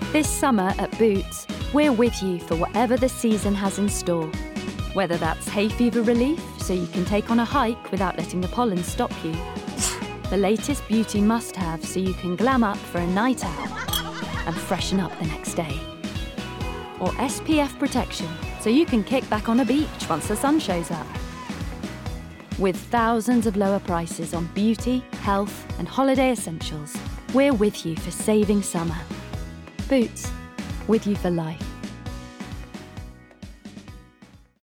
This summer at Boots, we're with you for whatever the season has in store. Whether that's hay fever relief, so you can take on a hike without letting the pollen stop you. The latest beauty must-have, so you can glam up for a night out and freshen up the next day. Or SPF protection, so you can kick back on a beach once the sun shows up. With thousands of lower prices on beauty, health and holiday essentials, we're with you for saving summer. Boots, with you for life.